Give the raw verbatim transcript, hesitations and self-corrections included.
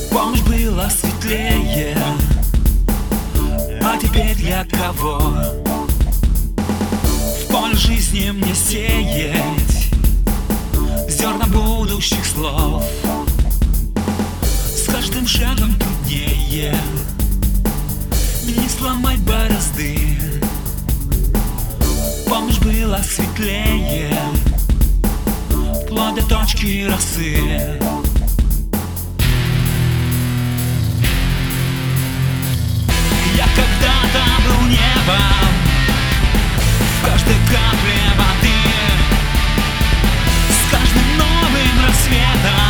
Помнишь, было светлее, а теперь для кого? В поле жизни мне сеять зерна будущих слов. С каждым шагом труднее не сломать борозды. Помнишь, было светлее, вплоть до точки росы. Я когда-то был небом в каждой капле воды. С каждым новым рассветом